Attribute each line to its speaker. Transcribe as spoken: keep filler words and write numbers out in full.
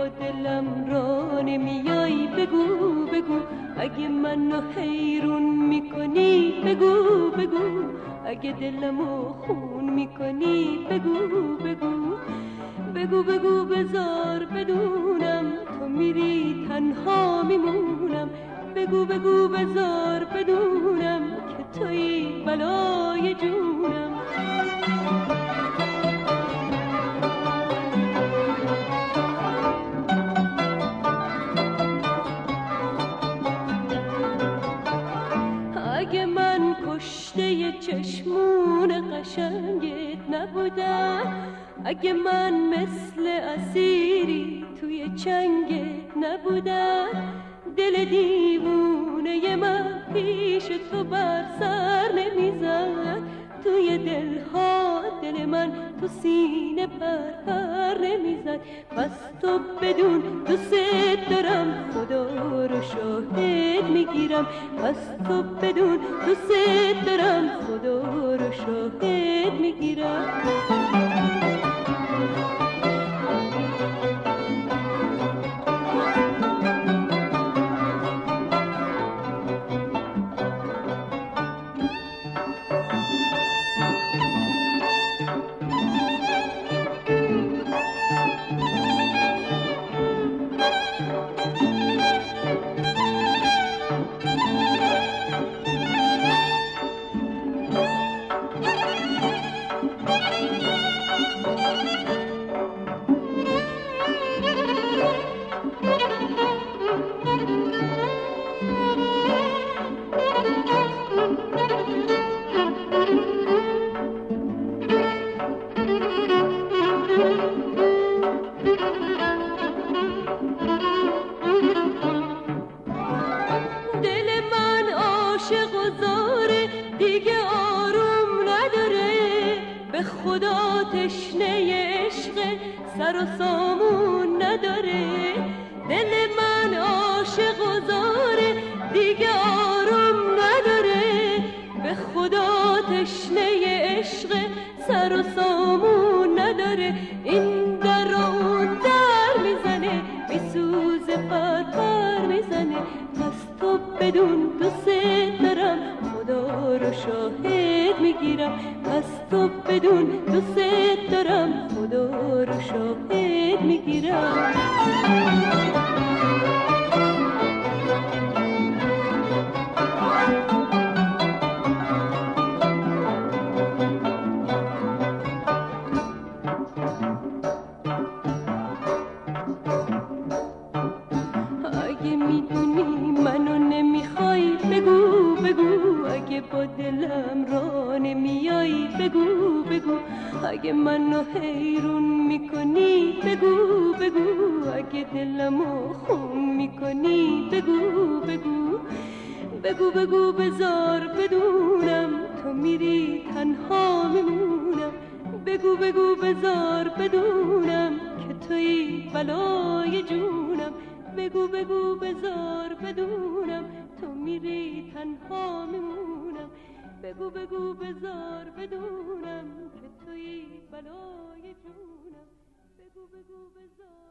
Speaker 1: با دلم را نمیای بگو بگو، اگه منو حیرون میکنی بگو بگو، اگه دلمو خون میکنی بگو بگو، بگو بگو بذار بدونم تو میری تنها میمونم، بگو بگو بذار بدونم که تویی بلای جونم. اگه من کشته چشمون قشنگت نبودم، اگه من مثل اسیری توی چنگت نبودم، دل دیوونه من پیش تو بر سر نمیزد، توی دلها دل من تو سینه پر پر نمیزد. پس تو بدون دوست دارم خدا رو شاهد میگیرم، پس تو بدون دوست دارم خدا رو شاهد میگیرم. خدا تشنه عشق سر و سامون نداره، دل من عاشق و زاره دیگه آروم نداره، به خدا تشنه عشق سر و سامون نداره. این در و اون در میزنه میسوزه پر پر میزنه، پس تو بدون دوست دارم خدا رو شاهد میگیرم، پس تو بدون دوست دارم خدا رو شاهد میگیرم. اگه میدونی منو نمیخوای بگو بگو، اگه با دلم را نمیای بگو بگو، اگه منو حیرون میکنی بگو بگو، اگه دلمو خون میکنی بگو بگو، بگو بگو بذار بدونم تو میری تنها میمونم، بگو بگو بذار بدونم که تویی بلای جونم، بگو بگو بذار بدونم تو میری تنها میمونم، بگو بگو بذار بدونم که تویی بلای جونم، بگو بگو بذار